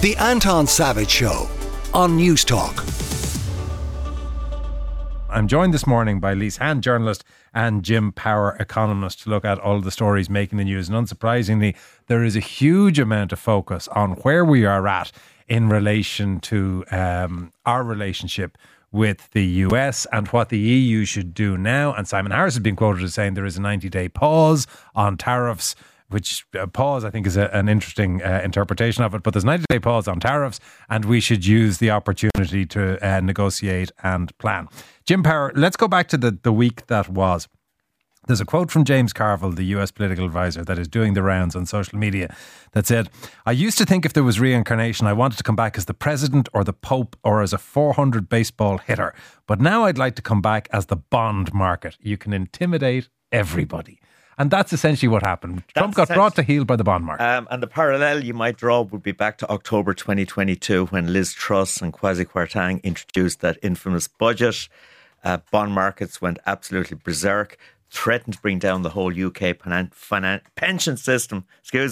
The Anton Savage Show on News Talk. I'm joined this morning by Lise Hand, journalist, and Jim Power, economist, to look at all the stories making the news. And unsurprisingly, there is a huge amount of focus on where we are at in relation to our relationship with the US and what the EU should do now. And Simon Harris has been quoted as saying there is a 90-day pause on tariffs, which pause I think is an interesting interpretation of it. But there's a 90-day pause on tariffs and we should use the opportunity to negotiate and plan. Jim Power, let's go back to the week that was. There's a quote from James Carville, the US political advisor, that is doing the rounds on social media that said, "I used to think if there was reincarnation, I wanted to come back as the president or the pope or as a 400 baseball hitter. But now I'd like to come back as the bond market. You can intimidate everybody." And that's essentially what happened. Trump got brought to heel by the bond market. And the parallel you might draw would be back to October 2022 when Liz Truss and Kwasi Kwarteng introduced that infamous budget. Bond markets went absolutely berserk, threatened to bring down the whole UK pension system.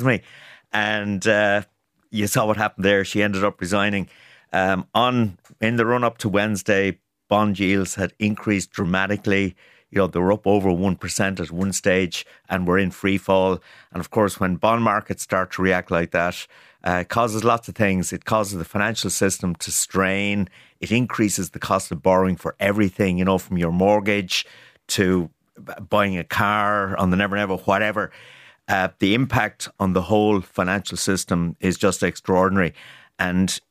And you saw what happened there. She ended up resigning. In the run-up to Wednesday, bond yields had increased dramatically. You know, they were up over 1% at one stage and we're in free fall. And of course, when bond markets start to react like that, it causes lots of things. It causes the financial system to strain. It increases the cost of borrowing for everything, you know, from your mortgage to buying a car on the Never Never, whatever. The impact on the whole financial system is just extraordinary. And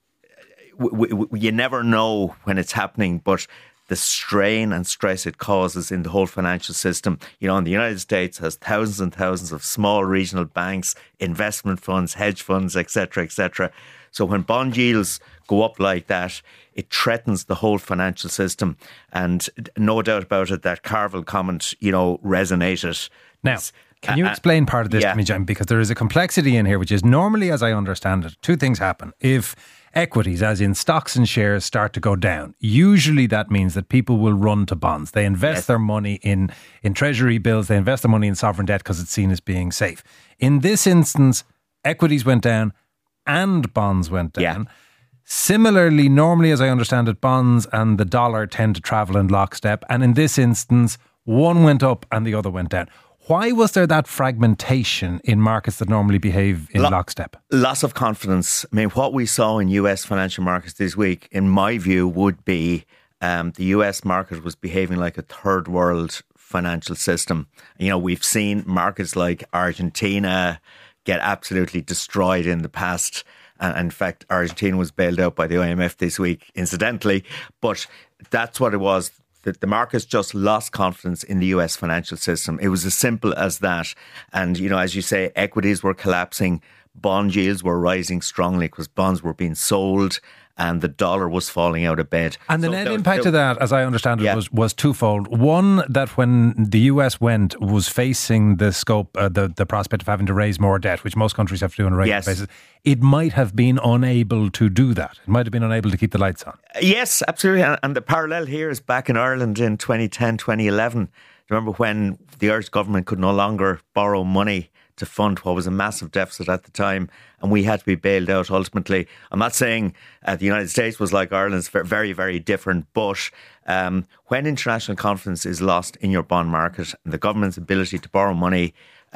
you never know when it's happening, but the strain and stress it causes in the whole financial system. You know, in the United States has thousands and thousands of small regional banks, investment funds, hedge funds, etc., etc. So when bond yields go up like that, it threatens the whole financial system. And no doubt about it, that Carville comment, you know, resonated. Now, can you explain part of this to me, Jim? Because there is a complexity in here, which is normally, as I understand it, two things happen. If equities, as in stocks and shares, start to go down, usually that means that people will run to bonds. They invest their money in treasury bills. They invest their money in sovereign debt because it's seen as being safe. In this instance, equities went down and bonds went down. Yeah. Similarly, normally, as I understand it, bonds and the dollar tend to travel in lockstep. And in this instance, one went up and the other went down. Why was there that fragmentation in markets that normally behave in lockstep? Loss of confidence. I mean, what we saw in US financial markets this week, in my view, would be the US market was behaving like a third world financial system. You know, we've seen markets like Argentina get absolutely destroyed in the past. And in fact, Argentina was bailed out by the IMF this week, incidentally. But that's what it was. The markets just lost confidence in the US financial system. It was as simple as that. And, you know, as you say, equities were collapsing, bond yields were rising strongly because bonds were being sold and the dollar was falling out of bed. And the net impact of that, as I understand it, was twofold. One, that when the US was facing the scope, the prospect of having to raise more debt, which most countries have to do on a regular basis, it might have been unable to do that. It might have been unable to keep the lights on. Yes, absolutely. And the parallel here is back in Ireland in 2010, 2011. Remember when the Irish government could no longer borrow money to fund what was a massive deficit at the time, and we had to be bailed out ultimately. I'm not saying the United States was like Ireland, it's very, very different, but when international confidence is lost in your bond market and the government's ability to borrow money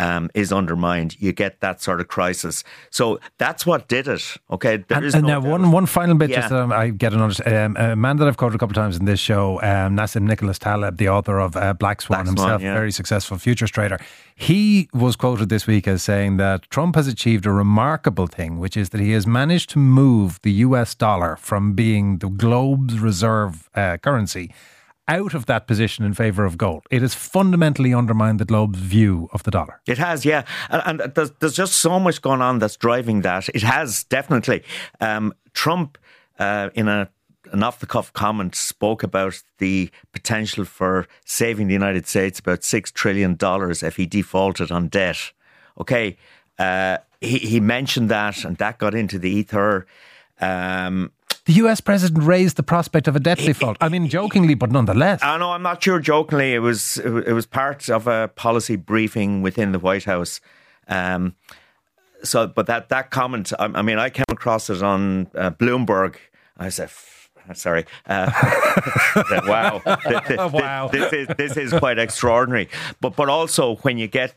is undermined, you get that sort of crisis. So that's what did it. Okay, and now one final bit, just so I get an understanding. A man that I've quoted a couple of times in this show, Nassim Nicholas Taleb, the author of Black Swan himself, very successful futures trader. He was quoted this week as saying that Trump has achieved a remarkable thing, which is that he has managed to move the US dollar from being the globe's reserve currency out of that position in favour of gold. It has fundamentally undermined the globe's view of the dollar. It has, yeah. And there's just so much going on that's driving that. It has, definitely. Trump, in an off-the-cuff comment, spoke about the potential for saving the United States about $6 trillion if he defaulted on debt. Okay, he mentioned that, and that got into the ether. The US president raised the prospect of a debt default. I mean, jokingly, but nonetheless. I know, I'm not sure jokingly. It was part of a policy briefing within the White House. but that comment, I mean, I came across it on Bloomberg. I said, sorry. Wow. Wow. This is quite extraordinary. But also when you get,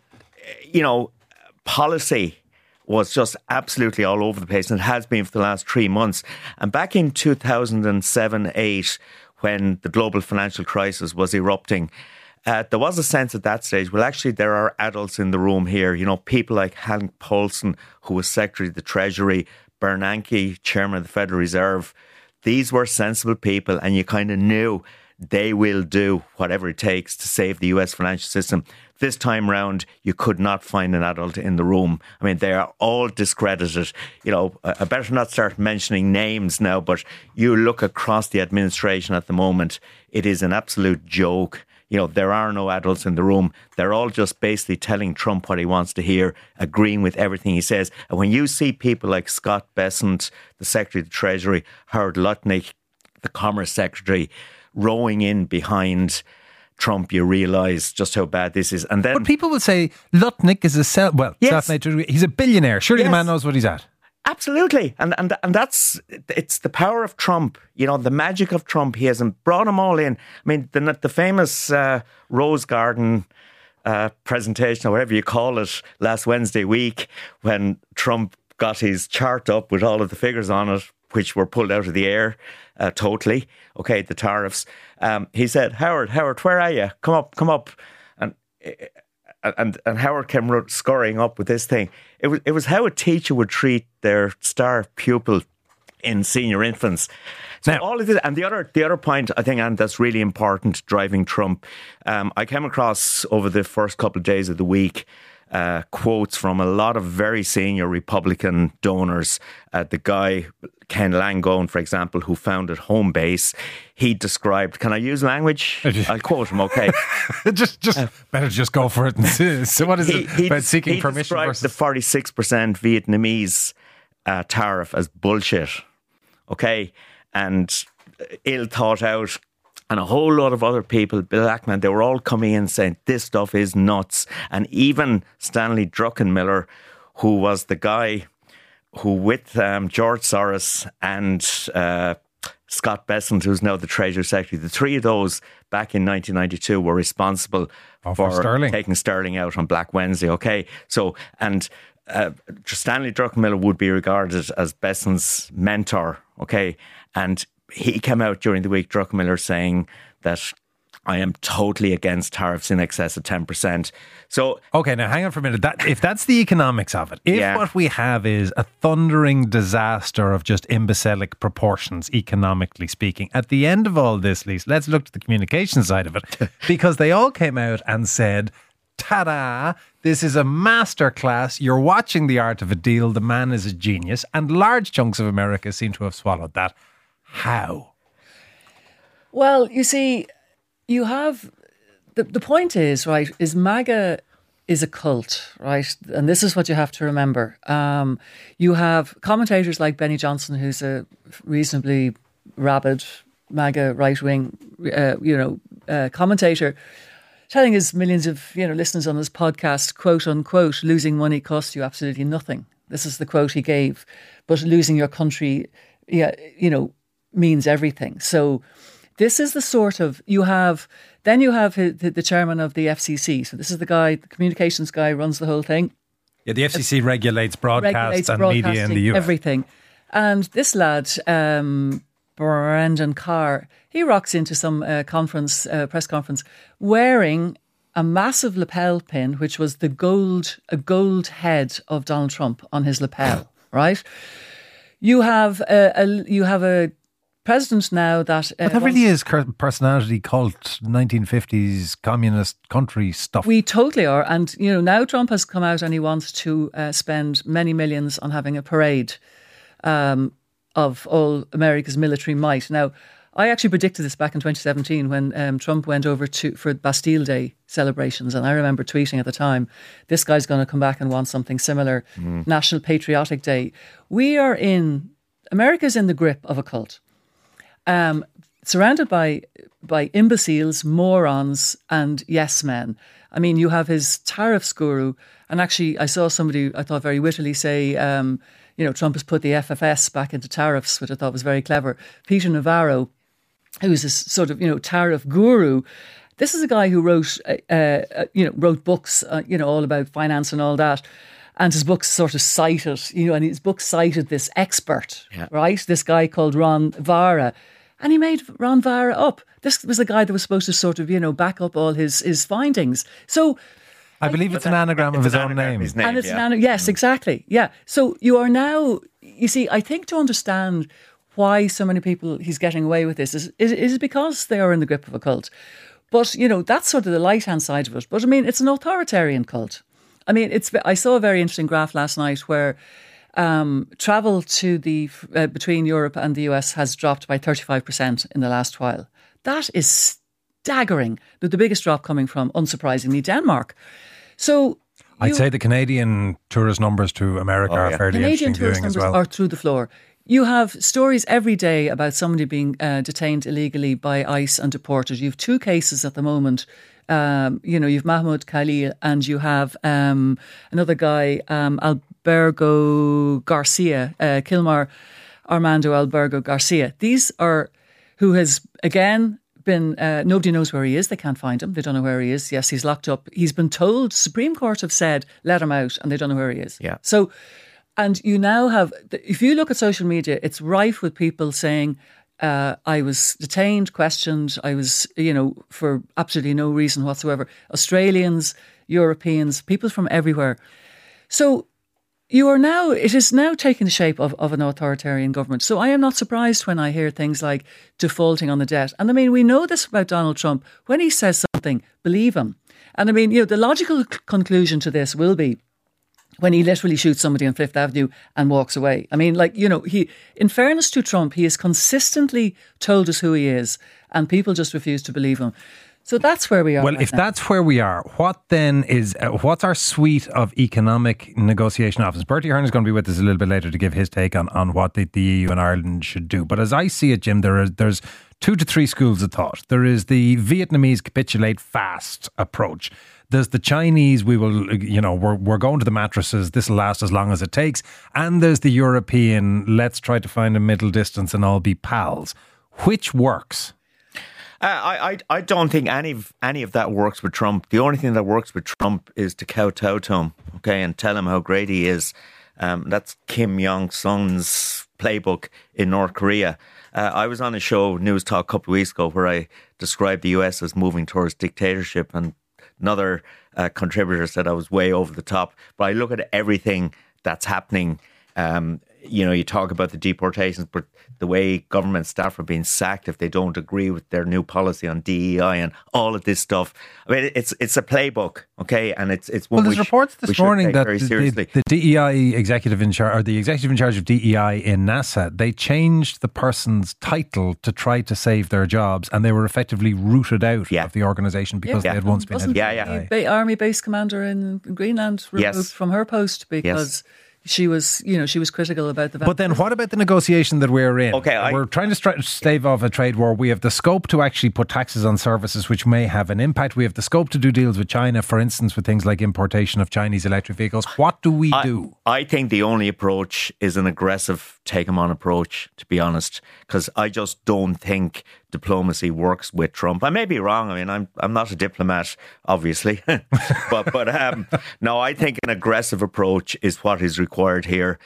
policy was just absolutely all over the place, and it has been for the last 3 months. And back in 2007-8, when the global financial crisis was erupting, there was a sense at that stage, well, actually, there are adults in the room here. People like Hank Paulson, who was Secretary of the Treasury, Bernanke, Chairman of the Federal Reserve. These were sensible people, and you kind of knew they will do whatever it takes to save the US financial system. This time round, you could not find an adult in the room. I mean, they are all discredited. I better not start mentioning names now, but you look across the administration at the moment, it is an absolute joke. There are no adults in the room. They're all just basically telling Trump what he wants to hear, agreeing with everything he says. And when you see people like Scott Bessent, the Secretary of the Treasury, Howard Lutnick, the Commerce Secretary, rowing in behind Trump, you realise just how bad this is. And then, but people will say Lutnick is self-made. He's a billionaire. Surely the man knows what he's at. Absolutely. And it's the power of Trump, the magic of Trump. He hasn't brought them all in. I mean, the famous Rose Garden presentation, or whatever you call it, last Wednesday week, when Trump got his chart up with all of the figures on it, which were pulled out of the air totally. Okay, the tariffs. He said, Howard, where are you? Come up. And Howard came scurrying up with this thing. It was how a teacher would treat their star pupil in senior infants. So now, all of this, and the other point I think, and that's really important, driving Trump. I came across over the first couple of days of the week quotes from a lot of very senior Republican donors. The guy, Ken Langone, for example, who founded Homebase, he described, can I use language? I'll quote him, okay. Better just go for it. So what is it about seeking permission? He described the 46% Vietnamese tariff as bullshit, okay, and ill thought out. And a whole lot of other people, Bill Ackman, they were all coming in saying this stuff is nuts. And even Stanley Druckenmiller, who was the guy who, with George Soros and Scott Bessent, who's now the Treasury Secretary, the three of those back in 1992 were responsible for taking sterling out on Black Wednesday. Okay, so and Stanley Druckenmiller would be regarded as Bessent's mentor. Okay, and he came out during the week, Druckenmiller, saying that I am totally against tariffs in excess of 10%. So, okay, now hang on for a minute. If that's the economics of it, if what we have is a thundering disaster of just imbecilic proportions, economically speaking, at the end of all this, Lise, let's look to the communication side of it, because they all came out and said, ta-da, this is a masterclass. You're watching The Art of a Deal. The man is a genius. And large chunks of America seem to have swallowed that. How? Well, you see, you have the point is, right, is MAGA is a cult, right? And this is what you have to remember. You have commentators like Benny Johnson, who's a reasonably rabid MAGA right-wing, commentator, telling his millions of listeners on his podcast, quote unquote, losing money costs you absolutely nothing. This is the quote he gave. But losing your country, means everything. So this is the sort of, you have the chairman of the FCC. So this is the guy, the communications guy, runs the whole thing. Yeah, the FCC regulates broadcasts and media in the US. Everything. And this lad, Brendan Carr, he rocks into some press conference, wearing a massive lapel pin, which was a gold head of Donald Trump on his lapel, right? You have a president now that... but that really is personality cult, 1950s communist country stuff. We totally are. And, now Trump has come out and he wants to spend many millions on having a parade of all America's military might. Now, I actually predicted this back in 2017 when Trump went over for Bastille Day celebrations. And I remember tweeting at the time, this guy's going to come back and want something similar. National Patriotic Day. America's in the grip of a cult. surrounded by imbeciles, morons, and yes men. I mean, you have his tariffs guru, and actually, I saw somebody I thought very wittily say, Trump has put the FFS back into tariffs, which I thought was very clever. Peter Navarro, who's this sort of tariff guru. This is a guy who wrote books, all about finance and all that. And his books sort of cited, and his book cited this expert, right? This guy called Ron Vara. And he made Ron Vara up. This was a guy that was supposed to sort of, back up all his findings. So I believe it's an anagram of his own name. And it's yes, exactly. Yeah. So you are now, you see, I think to understand why so many people he's getting away with this is because they are in the grip of a cult. But, that's sort of the light-hand side of it. But, I mean, it's an authoritarian cult. I mean, I saw a very interesting graph last night where travel to between Europe and the US has dropped by 35% in the last while. That is staggering. But the biggest drop coming from, unsurprisingly, Denmark. So I'd say the Canadian tourist numbers to America are fairly Canadian interesting tourist doing as numbers well. are through the floor. You have stories every day about somebody being detained illegally by ICE and deported. You have 2 cases at the moment. You've Mahmoud Khalil and you have another guy, Albergo Garcia, Kilmar Armando Albergo Garcia. These are who has, again, been, nobody knows where he is. They can't find him. They don't know where he is. Yes, he's locked up. He's been told, Supreme Court have said, let him out, and they don't know where he is. Yeah. So, and you now have, if you look at social media, it's rife with people saying, I was detained, questioned, I was, for absolutely no reason whatsoever. Australians, Europeans, people from everywhere. So it is now taking the shape of an authoritarian government. So I am not surprised when I hear things like defaulting on the debt. And I mean, we know this about Donald Trump. When he says something, believe him. And I mean, the logical conclusion to this will be when he literally shoots somebody on Fifth Avenue and walks away. I mean, he, in fairness to Trump, he has consistently told us who he is, and people just refuse to believe him. So that's where we are. Well, if that's where we are, what then is, what's our suite of economic negotiation options? Bertie Ahern is going to be with us a little bit later to give his take on what the EU and Ireland should do. But as I see it, Jim, there's 2 to 3 schools of thought. There is the Vietnamese capitulate fast approach. There's the Chinese, we're going to the mattresses, this will last as long as it takes. And there's the European, let's try to find a middle distance and all be pals. Which works? I don't think any of that works with Trump. The only thing that works with Trump is to kowtow to him, okay, and tell him how great he is. That's Kim Jong-sun's playbook in North Korea. I was on a show, News Talk, a couple of weeks ago where I described the US as moving towards dictatorship, and another contributor said I was way over the top. But I look at everything that's happening. You talk about the deportations, but the way government staff are being sacked if they don't agree with their new policy on DEI and all of this stuff. I mean, it's a playbook, okay, and it's one. Well, there's reports this morning that the DEI executive in charge, or the executive in charge of DEI in NASA, they changed the person's title to try to save their jobs, and they were effectively rooted out of the organisation because they had once been head of Army base commander in Greenland removed from her post because. She was critical about the. But then, what about the negotiation that we're in? Okay, we're trying to stave off a trade war. We have the scope to actually put taxes on services, which may have an impact. We have the scope to do deals with China, for instance, with things like importation of Chinese electric vehicles. What do we do? I think the only approach is an aggressive take-them-on approach, to be honest, because I just don't think diplomacy works with Trump. I may be wrong. I mean, I'm not a diplomat, obviously, but no, I think an aggressive approach is what is required here,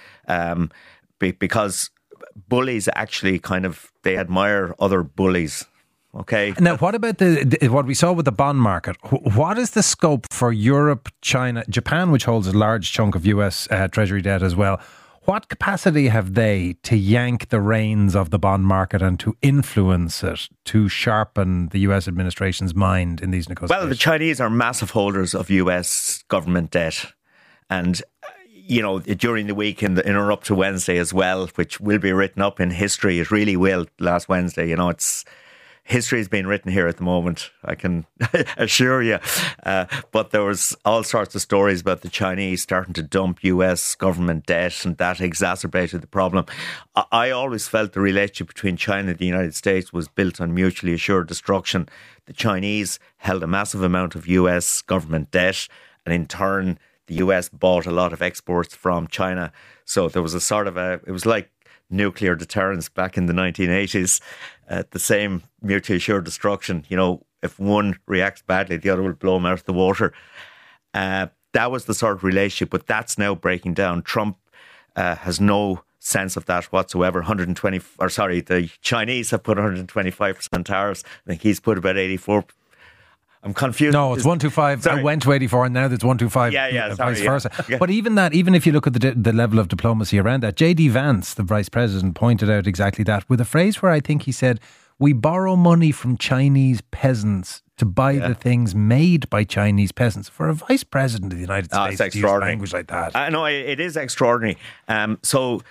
because bullies actually they admire other bullies. Okay. Now, what about what we saw with the bond market? What is the scope for Europe, China, Japan, which holds a large chunk of US Treasury debt as well? What capacity have they to yank the reins of the bond market and to influence it, to sharpen the US administration's mind in these negotiations? Well, the Chinese are massive holders of US government debt. And, during the week in or up to Wednesday as well, which will be written up in history, it really will, last Wednesday, history is being written here at the moment, I can assure you. But there was all sorts of stories about the Chinese starting to dump US government debt, and that exacerbated the problem. I always felt the relationship between China and the United States was built on mutually assured destruction. The Chinese held a massive amount of US government debt, and in turn, the US bought a lot of exports from China. So there was a sort of it was like nuclear deterrence back in the 1980s. The same mutually assured destruction. You know, if one reacts badly, the other will blow them out of the water. That was the sort of relationship, but that's now breaking down. Trump has no sense of that whatsoever. The Chinese have put 125% tariffs. I think he's put about 84%. I'm confused. No, it's 125. Sorry. I went to 84 and now it's 125. Vice versa. Yeah. But even if you look at the level of diplomacy around that, J.D. Vance, the Vice President, pointed out exactly that with a phrase where I think he said, we borrow money from Chinese peasants to buy the things made by Chinese peasants. For a Vice President of the United States to use language like that. No, it is extraordinary. So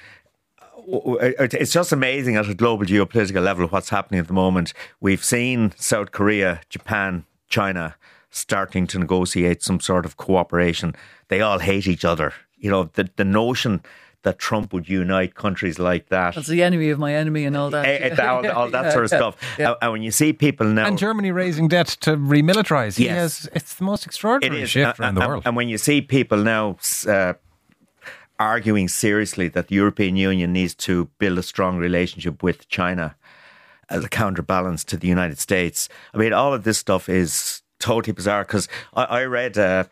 it's just amazing at a global geopolitical level what's happening at the moment. We've seen South Korea, Japan, China starting to negotiate some sort of cooperation. They all hate each other. You know, the notion that Trump would unite countries like that. That's the enemy of my enemy and all that. All that sort of stuff. Yeah. And when you see people now... And Germany raising debt to remilitarize. Yes. It's the most extraordinary shift around the world. And when you see people now arguing seriously that the European Union needs to build a strong relationship with China as a counterbalance to the United States. I mean, all of this stuff is totally bizarre because I read a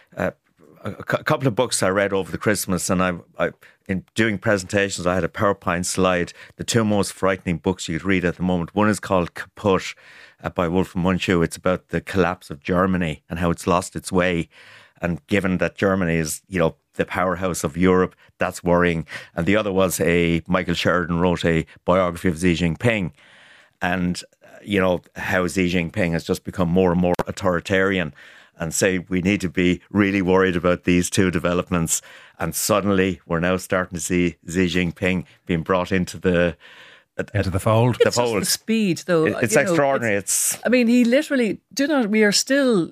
couple of books I read over the Christmas, and I in doing presentations, I had a PowerPoint slide. The two most frightening books you could read at the moment. One is called Kaput by Wolfram Munchu. It's about the collapse of Germany and how it's lost its way. And given that Germany is, you know, the powerhouse of Europe, that's worrying. And the other was Michael Sheridan wrote a biography of Xi Jinping. And, you know, how Xi Jinping has just become more and more authoritarian, and say we need to be really worried about these two developments. And suddenly we're now starting to see Xi Jinping being brought into the fold. It's just the speed, though. It's extraordinary. He literally, we are still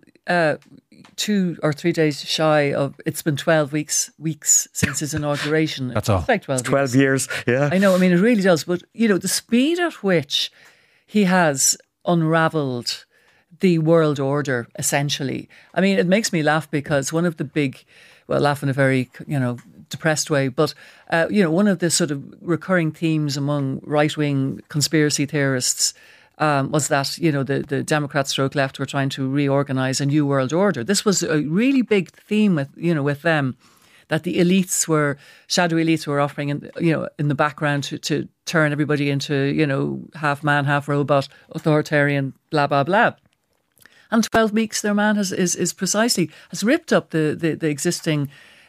2 or 3 days shy of, it's been 12 weeks since his inauguration. That's all. It's like 12 12 years, yeah. I know, I mean, it really does. But, you know, the speed at which he has unravelled the world order, essentially. I mean, it makes me laugh because one of the big, laugh in a very, depressed way, but, one of the sort of recurring themes among right-wing conspiracy theorists was that, the Democrats stroke left were trying to reorganise a new world order. This was a really big theme with them, that the shadow elites were offering in the background to turn everybody into, half man, half robot, authoritarian, blah, blah, blah. And 12 weeks, their man has ripped up the existing,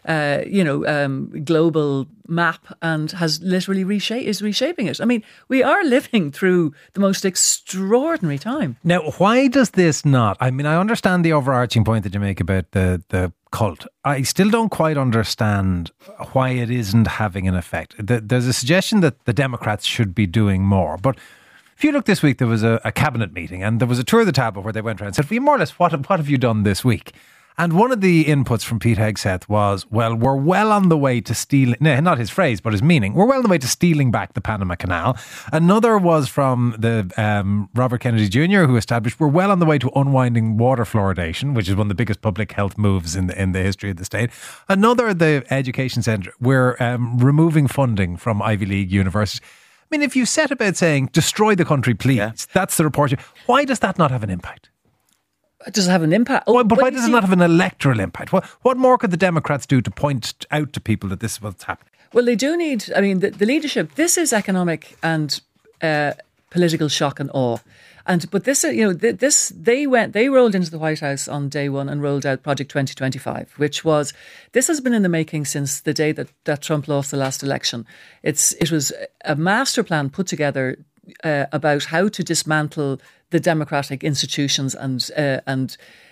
global map and has literally reshaping it. I mean, we are living through the most extraordinary time. Now, why does this not? I mean, I understand the overarching point that you make about the cult. I still don't quite understand why it isn't having an effect. There's a suggestion that the Democrats should be doing more, but if you look this week, there was a cabinet meeting and there was a tour of the table where they went around and said, well, more or less, what have you done this week? And one of the inputs from Pete Hegseth was, well, we're well on the way to stealing, not his phrase, but his meaning, we're well on the way to stealing back the Panama Canal. Another was from the Robert Kennedy Jr., who established, we're well on the way to unwinding water fluoridation, which is one of the biggest public health moves in the history of the state. Another, the Education Centre, we're removing funding from Ivy League universities. I mean, if you set about saying, destroy the country, please, that's the report. Why does that not have an impact? It doesn't have an impact. But why does it not have an electoral impact? What more could the Democrats do to point out to people that this is what's happening? Well, they do need, the leadership, this is economic and political shock and awe. But this, they rolled into the White House on day one and rolled out Project 2025, this has been in the making since the day that Trump lost the last election. It was a master plan put together about how to dismantle the democratic institutions and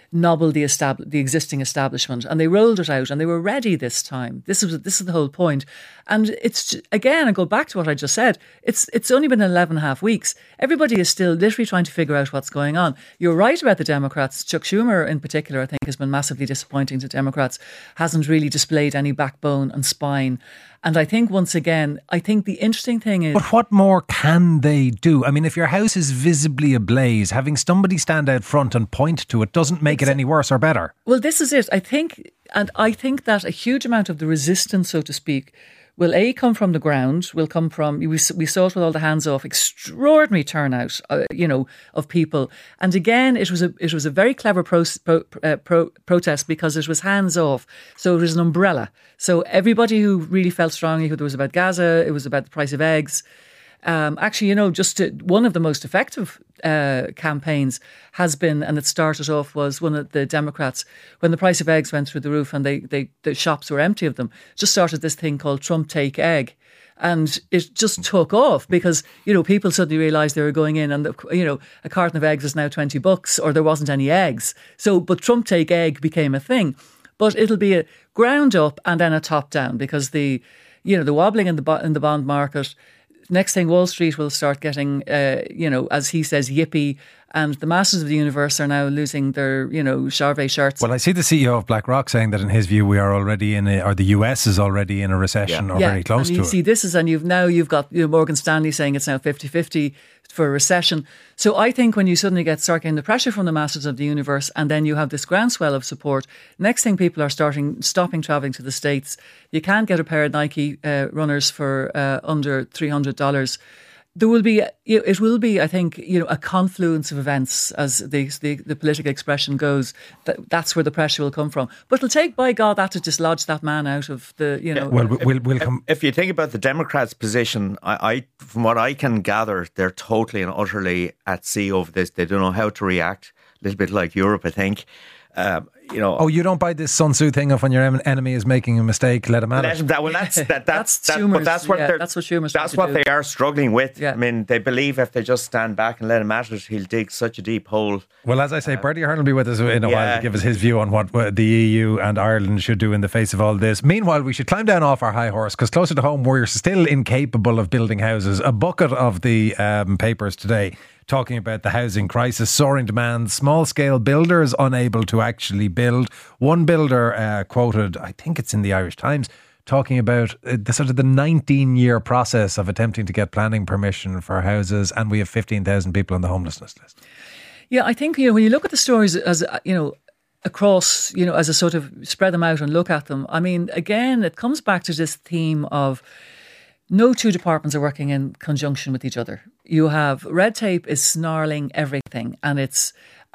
nobble the existing establishment, and they rolled it out, and they were ready this time. This is the whole point. And it's, again, I go back to what I just said. It's only been 11 and a half weeks. Everybody is still literally trying to figure out what's going on. You're right about the Democrats. Chuck Schumer, in particular, I think has been massively disappointing to Democrats. Hasn't really displayed any backbone and spine. And I think, once again, the interesting thing is... But what more can they do? I mean, if your house is visibly ablaze, having somebody stand out front and point to it doesn't make it any worse or better. Well, this is it. I think that a huge amount of the resistance, so to speak, will come from the ground, will come from, we saw it with all the hands off, extraordinary turnout, of people. And again, it was a very clever protest because it was hands off. So it was an umbrella. So everybody who really felt strongly, whether it was about Gaza, it was about the price of eggs. One of the most effective campaigns has been, and it started off, was one of the Democrats, when the price of eggs went through the roof and the shops were empty of them, just started this thing called Trump Take Egg. And it just took off because, people suddenly realised they were going in and, a carton of eggs is now $20 or there wasn't any eggs. But Trump Take Egg became a thing. But it'll be a ground up and then a top down because the wobbling in the bond market. Next thing, Wall Street will start getting, as he says, yippee. And the masters of the universe are now losing their, Charvet shirts. Well, I see the CEO of BlackRock saying that in his view, we are already or the US is already in a recession or very close to it. See, this is, and you've got Morgan Stanley saying it's now 50-50 for a recession. So I think when you suddenly start getting the pressure from the masters of the universe, and then you have this groundswell of support, next thing people are stopping travelling to the States. You can't get a pair of Nike runners for under $300. There will be, I think, a confluence of events as the political expression goes. That's where the pressure will come from. But it'll take, by God, that to dislodge that man out of the, Well, we'll come. If you think about the Democrats' position, I from what I can gather, they're totally and utterly at sea over this. They don't know how to react. A little bit like Europe, I think. Oh, you don't buy this Sun Tzu thing of when your enemy is making a mistake, let him at it. That's what Schumer's That's what they are struggling with. Yeah. I mean, they believe if they just stand back and let him at it, he'll dig such a deep hole. Well, as I say, Bertie Ahern will be with us in a while to give us his view on what the EU and Ireland should do in the face of all this. Meanwhile, we should climb down off our high horse because closer to home, we're still incapable of building houses. A bucket of the papers today talking about the housing crisis, soaring demand, small-scale builders unable to actually build. One builder quoted, I think it's in the Irish Times, talking about the 19-year process of attempting to get planning permission for houses, and we have 15,000 people on the homelessness list. Yeah, I think, when you look at the stories as, across, as a sort of spread them out and look at them, I mean, again, it comes back to this theme of no two departments are working in conjunction with each other. You have red tape is snarling everything, and it's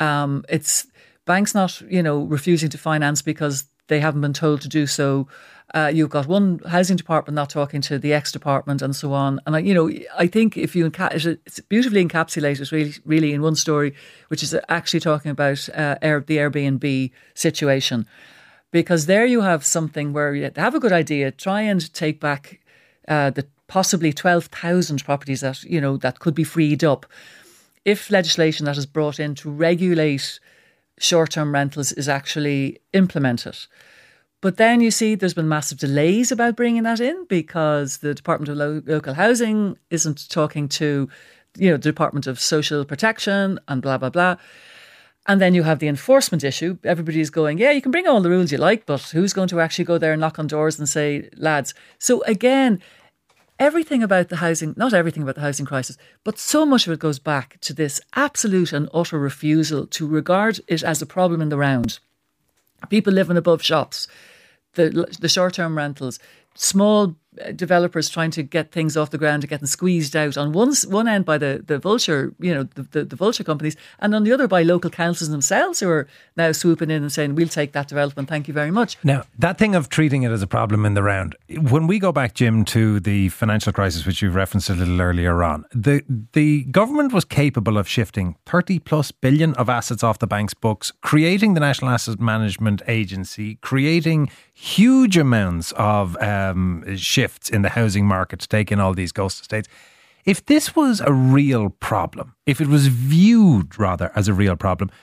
banks not, refusing to finance because they haven't been told to do so. You've got one housing department not talking to the X department and so on. And, I think if you it's beautifully encapsulated really in one story, which is actually talking about the Airbnb situation. Because there you have something where you have a good idea, try and take back the possibly 12,000 properties that, that could be freed up if legislation that is brought in to regulate short-term rentals is actually implemented. But then you see there's been massive delays about bringing that in because the Department of Local Housing isn't talking to, the Department of Social Protection and blah, blah, blah. And then you have the enforcement issue. Everybody's going, yeah, you can bring all the rules you like, but who's going to actually go there and knock on doors and say, lads? So again, everything about the housing, not everything about the housing crisis, but so much of it goes back to this absolute and utter refusal to regard it as a problem in the round. People living above shops, the short-term rentals, small developers trying to get things off the ground and getting squeezed out on one end by the vulture, the vulture companies, and on the other by local councils themselves who are now swooping in and saying, we'll take that development, thank you very much. Now, that thing of treating it as a problem in the round, when we go back, Jim, to the financial crisis, which you've referenced a little earlier on, the government was capable of shifting 30 plus billion of assets off the bank's books, creating the National Asset Management Agency, creating huge amounts of shifts in the housing market to take in all these ghost estates. If this was a real problem, if it was viewed rather as a real problem,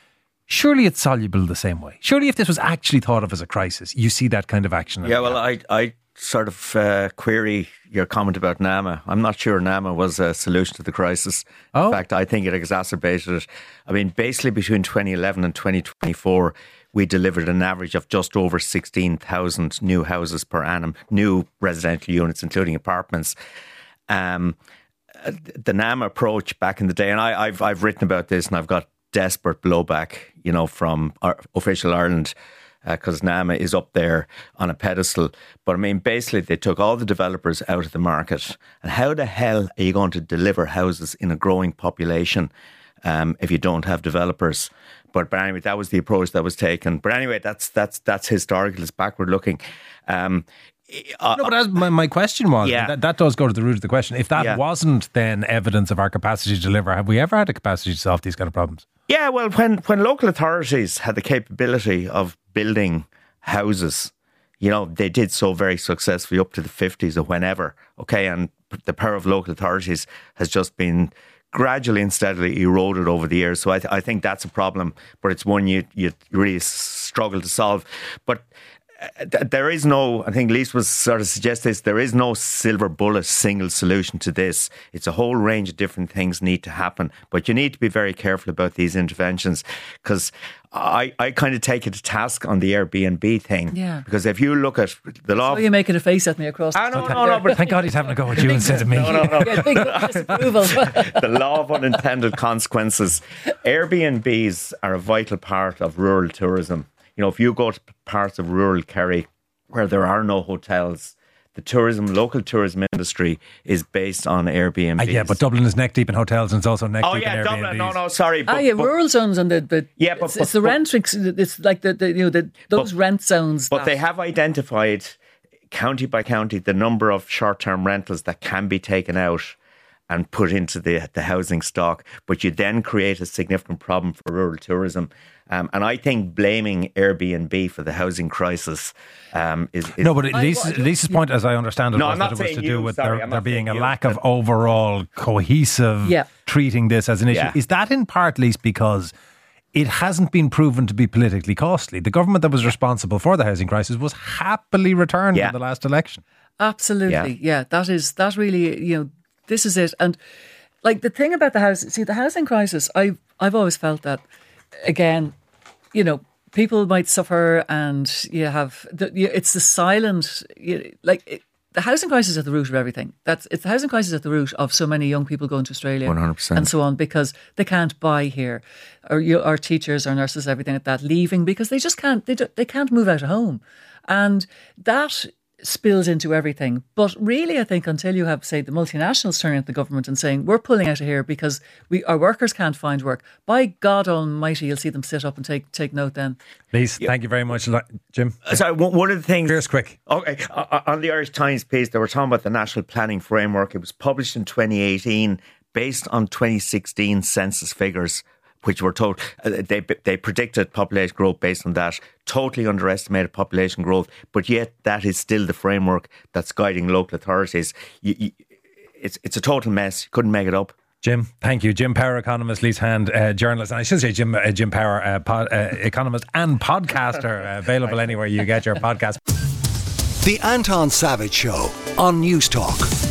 surely it's soluble the same way. Surely if this was actually thought of as a crisis, you see that kind of action. Yeah, well, I sort of query your comment about NAMA. I'm not sure NAMA was a solution to the crisis. Oh. In fact, I think it exacerbated it. I mean, basically between 2011 and 2024, we delivered an average of just over 16,000 new houses per annum, new residential units, including apartments. The NAMA approach back in the day, and I've written about this, and I've got desperate blowback, from Official Ireland, because NAMA is up there on a pedestal. But I mean, basically, they took all the developers out of the market. And how the hell are you going to deliver houses in a growing population if you don't have developers? But anyway, that was the approach that was taken. But anyway, that's historical. It's backward looking. No, but my question was, that does go to the root of the question. If that wasn't then evidence of our capacity to deliver, have we ever had a capacity to solve these kind of problems? Yeah, well, when local authorities had the capability of building houses, they did so very successfully up to the 50s or whenever, okay? And the power of local authorities has just been gradually and steadily eroded over the years. So I think that's a problem, but it's one you really struggle to solve. But there is no, I think Lise was sort of suggesting this, there is no silver bullet single solution to this. It's a whole range of different things need to happen, but you need to be very careful about these interventions, because I kind of take it to task on the Airbnb thing. Yeah. Because if you look at the law... So you're making a face at me across the No, but thank God he's having a go at you instead of me. No. Yeah, big disapproval. The law of unintended consequences. Airbnbs are a vital part of rural tourism. If you go to parts of rural Kerry where there are no hotels, the local tourism industry is based on Airbnbs. Yeah, but Dublin is neck deep in hotels and it's also neck deep in Airbnbs. Dublin. No, sorry. But, rural zones and it's the rent. It's like those rent zones. But they have identified county by county the number of short-term rentals that can be taken out and put into the housing stock. But you then create a significant problem for rural tourism. And I think blaming Airbnb for the housing crisis is... No, but Lisa's point, as I understand it, was that it was to do with there being a lack of overall cohesive treating this as an issue. Is that in part, Lisa, because it hasn't been proven to be politically costly? The government that was responsible for the housing crisis was happily returned in the last election. Absolutely, that really, this is it. And like the thing about the housing crisis, I've always felt that, again, people might suffer, and you have it's the silent, the housing crisis is at the root of everything. It's the housing crisis at the root of so many young people going to Australia 100%. and so on, because they can't buy here, or teachers or nurses, everything like that, leaving because they just can't. They can't move out of home, and that spills into everything. But really, I think until you have, say, the multinationals turning at the government and saying, we're pulling out of here because our workers can't find work, by God almighty, you'll see them sit up and take note then. Lise, thank you very much. Jim? Sorry, one of the things... Fierce quick. Okay, on the Irish Times piece, they were talking about the National Planning Framework. It was published in 2018 based on 2016 census figures, which were told they predicted population growth based on that. Totally underestimated population growth, but yet that is still the framework that's guiding local authorities. It's a total mess. You couldn't make it up. Jim, thank you. Jim Power, economist, Lise Hand, journalist, and I should say Jim Power, economist and podcaster, available anywhere you get your podcast. The Anton Savage Show on News Talk.